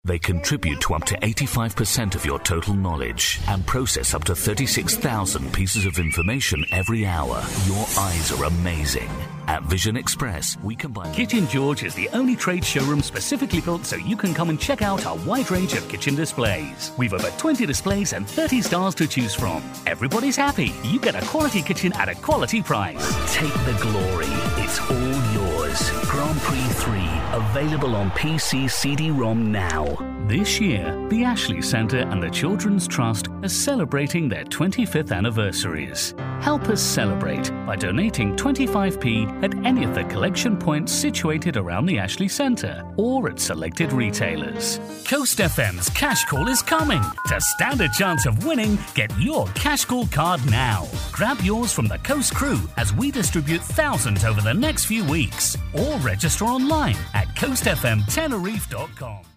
They contribute to up to 85% of your total knowledge and process up to 36,000 pieces of information every hour. Your eyes are amazing. At Vision Express, we combine... Kitchen George is the only trade showroom specifically built so you can come and check out our wide range of kitchen displays. We've over 20 displays and 30 stars to choose from. Everybody's happy. You get a quality kitchen at a quality price. Take the glory. It's all yours. Grand Prix 3, available on PC CD-ROM now. This year, the Ashley Centre and the Children's Trust are celebrating their 25th anniversaries. Help us celebrate by donating 25p at any of the collection points situated around the Ashley Centre or at selected retailers. Coast FM's Cash Call is coming. To stand a chance of winning, get your Cash Call card now. Grab yours from the Coast crew as we distribute thousands over the next few weeks. Or register online at coastfmtenerife.com.